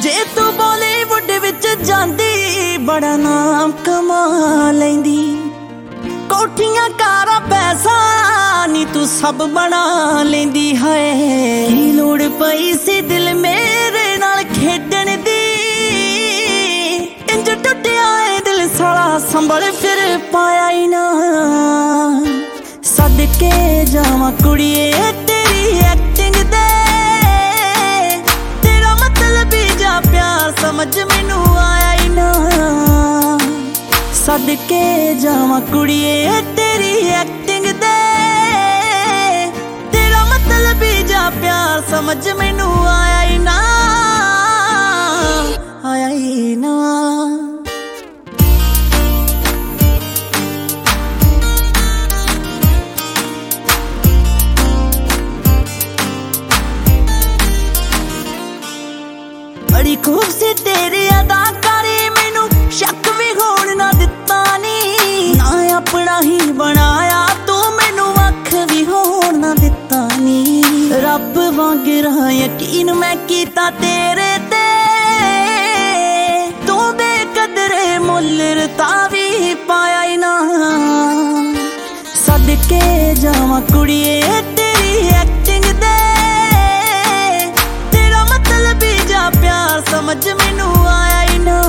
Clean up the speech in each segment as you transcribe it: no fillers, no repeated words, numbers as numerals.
जे तू बॉलीवुड विच जांदी बड़ा नाम कमा लैंदी। कोठियां कारां पैसा नी तू सब बना लैंदी है। की लोड़ पई सी दिल मेरे नाल खेडण दी, इंज टुटिया है दिल साला संभल फिर पाया ही ना। सदके जावां कुड़िए तेरी एक्टिंग दे, तेरा मतलब ही जा प्यार समझ मैनू आया ही ना। सदके जावां कुड़िए तेरी एक्टिंग दे, तेरा मतलब ही जा प्यार समझ मैनू आया ही ना, आया ही ना। बड़ी खूब सी तेरी अदाकारी मैनू शक भी होण ना दिता नी। ना अपना ही बनाया तू मैनू अख भी होण ना दिता नी। रब वांगरा यकीन मैं कीता तेरे ते, तू बेकदरे मुल रता भी पाया ही ना। सदके जावां कुड़िए तेरी एक्टिंग दे, तेरा मतलब ही जा प्यार समझ मैनू आया ही ना।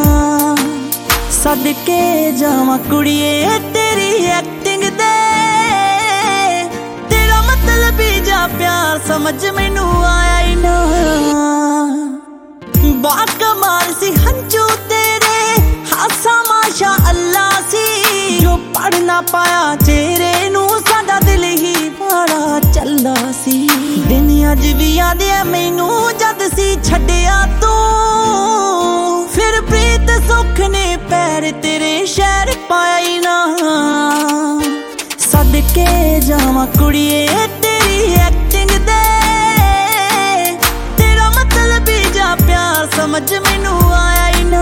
सदके जावां कुड़िए तेरी एक्टिंग दे, तेरा मतलब ही जा प्यार समझ मैनू आया ही ना। बाकमाल सी हंजू तेरे, हासा माशा अल्लाह सी। जो पढ़ ना पाया चेहरे नू साडा दिल ही बड़ा चलदा सी। दिन अज भी याद है मैनू जद सी छड्डिया तू, फिर प्रीत सुख ने पैर तेरे शहर पाया ही ना। सदके जावां कुड़िए तेरी एक्टिंग दे, तेरा मतलब ही जा प्यार समझ मैनू आया ही ना।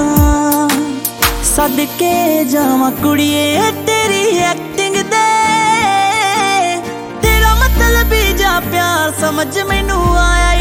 सदके जावां कुड़िए तेरी एक्टिंग दे, तेरा मतलब ही जा प्यार समझ मैनू आया